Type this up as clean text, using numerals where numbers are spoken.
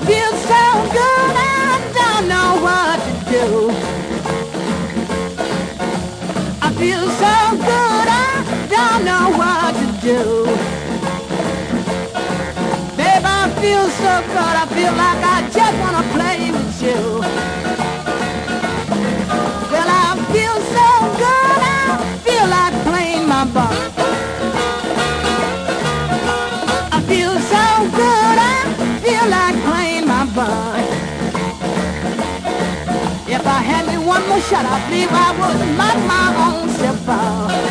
feel so good, I don't know what to do. I feel so good, I don't know what to do. Babe, I feel so good, I feel like I just wanna play with you. Well, I feel so good, I feel like playing my ball. I feel so good, I feel like playing my ball. If I had me one more shot, I believe I would knock my own self out.